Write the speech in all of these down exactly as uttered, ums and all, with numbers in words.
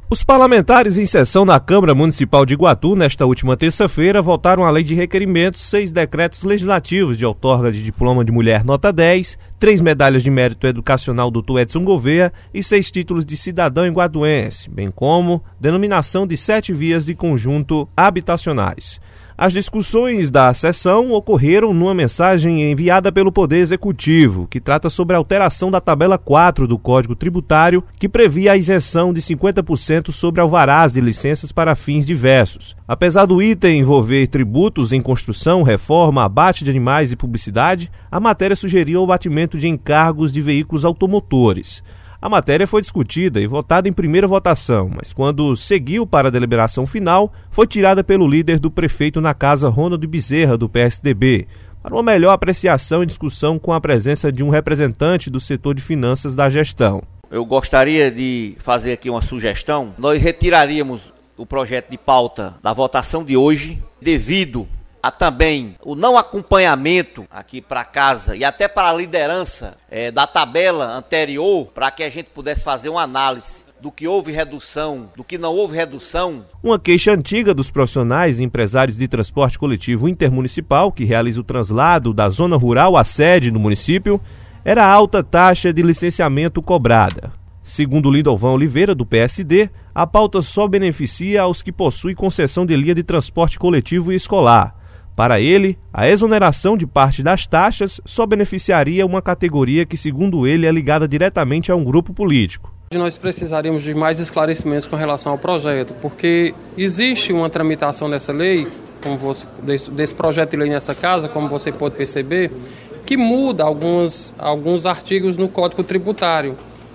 Os parlamentares em sessão na Câmara Municipal de Iguatu, nesta última terça-feira, votaram a lei de requerimentos, seis decretos legislativos de outorga de diploma de mulher nota dez, três medalhas de mérito educacional doutor Edson Gouveia e seis títulos de cidadão iguatuense, bem como denominação de sete vias de conjunto habitacionais. As discussões da sessão ocorreram numa mensagem enviada pelo Poder Executivo, que trata sobre a alteração da tabela quatro do Código Tributário, que previa a isenção de cinquenta por cento sobre alvarás de licenças para fins diversos. Apesar do item envolver tributos em construção, reforma, abate de animais e publicidade, a matéria sugeriu o abatimento de encargos de veículos automotores. A matéria foi discutida e votada em primeira votação, mas quando seguiu para a deliberação final, foi tirada pelo líder do prefeito na casa, Ronaldo Bezerra, do P S D B, para uma melhor apreciação e discussão com a presença de um representante do setor de finanças da gestão. Eu gostaria de fazer aqui uma sugestão. Nós retiraríamos o projeto de pauta da votação de hoje, devido a também o não acompanhamento aqui para casa e até para a liderança é, da tabela anterior, para que a gente pudesse fazer uma análise do que houve redução, do que não houve redução. Uma queixa antiga dos profissionais e empresários de transporte coletivo intermunicipal que realiza o translado da zona rural à sede do município era a alta taxa de licenciamento cobrada. Segundo Lindolvão Oliveira, do P S D, a pauta só beneficia aos que possuem concessão de linha de transporte coletivo e escolar. Para ele, a exoneração de parte das taxas só beneficiaria uma categoria que, segundo ele, é ligada diretamente a um grupo político. Nós precisaríamos de mais esclarecimentos com relação ao projeto, porque existe uma tramitação dessa lei, como você, desse, desse projeto de lei nessa casa, como você pode perceber, que muda alguns, alguns artigos no Código Tributário.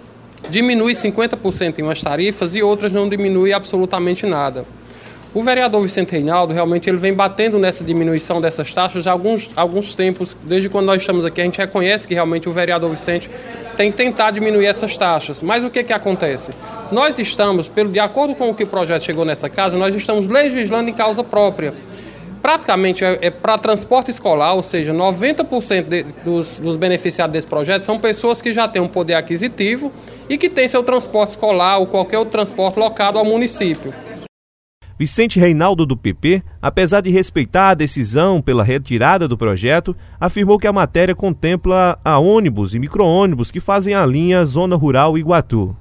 Diminui cinquenta por cento em umas tarifas e outras não diminui absolutamente nada. O vereador Vicente Reinaldo, realmente, ele vem batendo nessa diminuição dessas taxas há alguns, alguns tempos. Desde quando nós estamos aqui, a gente reconhece que realmente o vereador Vicente tem que tentar diminuir essas taxas. Mas o que que acontece? Nós estamos, pelo, de acordo com o que o projeto chegou nessa casa, nós estamos legislando em causa própria. Praticamente é, é para transporte escolar, ou seja, noventa por cento de, dos, dos beneficiados desse projeto são pessoas que já têm um poder aquisitivo e que têm seu transporte escolar ou qualquer outro transporte locado ao município. Vicente Reinaldo, do P P, apesar de respeitar a decisão pela retirada do projeto, afirmou que a matéria contempla a ônibus e micro-ônibus que fazem a linha Zona Rural Iguatu.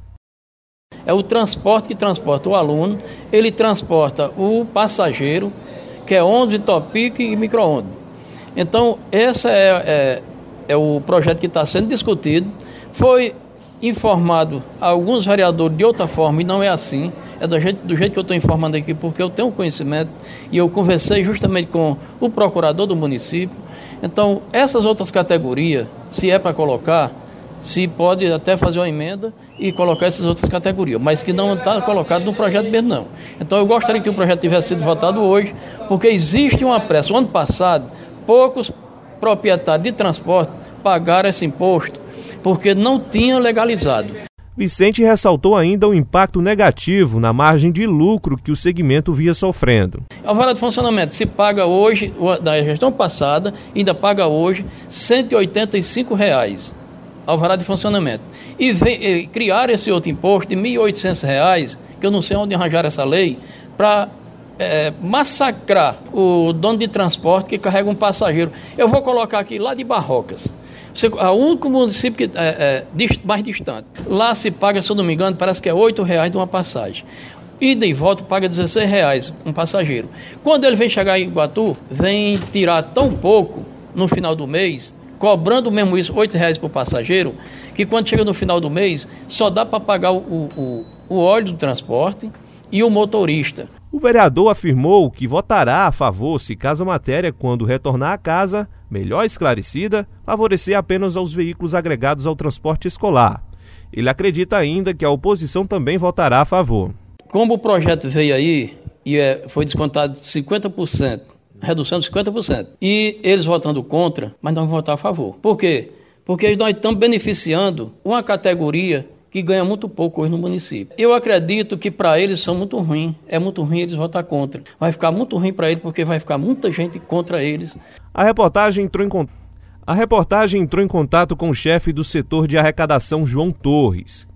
É o transporte que transporta o aluno, ele transporta o passageiro, que é ônibus, topique e micro-ônibus. Então, esse é, é, é o projeto que está sendo discutido. Foi informado a alguns vereadores de outra forma e não é assim. É do jeito, do jeito que eu estou informando aqui, porque eu tenho conhecimento e eu conversei justamente com o procurador do município. Então, essas outras categorias, se é para colocar, se pode até fazer uma emenda e colocar essas outras categorias, mas que não está colocado no projeto mesmo, não. Então, eu gostaria que o projeto tivesse sido votado hoje, porque existe uma pressa. O ano passado, poucos proprietários de transporte pagaram esse imposto, porque não tinham legalizado. Vicente ressaltou ainda o impacto negativo na margem de lucro que o segmento via sofrendo. Alvará de funcionamento se paga hoje, da gestão passada, ainda paga hoje cento e oitenta e cinco reais. Alvará de funcionamento. E, vem, e criar esse outro imposto de mil e oitocentos reais, que eu não sei onde arranjar essa lei, para é, massacrar o dono de transporte que carrega um passageiro. Eu vou colocar aqui lá de Barrocas. O único município que é, é mais distante. Lá se paga, se eu não me engano, parece que é oito reais de uma passagem. Ida e volta paga dezesseis reais um passageiro. Quando ele vem chegar em Iguatu, vem tirar tão pouco no final do mês, cobrando mesmo isso, oito reais por passageiro, que quando chega no final do mês, só dá para pagar o, o, o óleo do transporte e o motorista. O vereador afirmou que votará a favor se caso a matéria, quando retornar à casa, melhor esclarecida, favorecer apenas aos veículos agregados ao transporte escolar. Ele acredita ainda que a oposição também votará a favor. Como o projeto veio aí e é, foi descontado cinquenta por cento, redução de cinquenta por cento, e eles votando contra, mas nós vamos votar a favor. Por quê? Porque nós estamos beneficiando uma categoria que ganha muito pouco hoje no município. Eu acredito que para eles são muito ruim, é muito ruim eles votar contra. Vai ficar muito ruim para eles porque vai ficar muita gente contra eles. A reportagem entrou em contato. A reportagem entrou em contato com o chefe do setor de arrecadação, João Torres,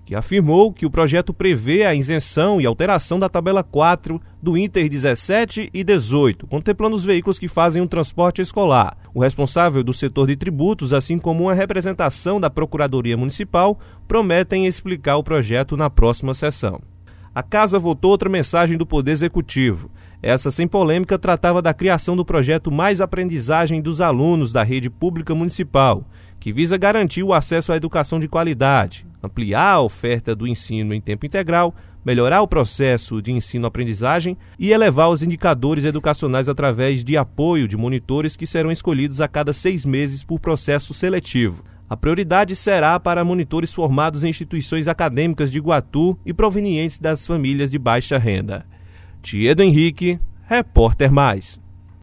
que afirmou que o projeto prevê a isenção e alteração da tabela quatro do Inter dezessete e dezoito, contemplando os veículos que fazem o transporte escolar. O responsável do setor de tributos, assim como uma representação da Procuradoria Municipal, prometem explicar o projeto na próxima sessão. A Casa votou outra mensagem do Poder Executivo. Essa, sem polêmica, tratava da criação do projeto Mais Aprendizagem dos Alunos da Rede Pública Municipal, que visa garantir o acesso à educação de qualidade, ampliar a oferta do ensino em tempo integral, melhorar o processo de ensino-aprendizagem e elevar os indicadores educacionais através de apoio de monitores que serão escolhidos a cada seis meses por processo seletivo. A prioridade será para monitores formados em instituições acadêmicas de Iguatu e provenientes das famílias de baixa renda. Tiedo Henrique, Repórter Mais.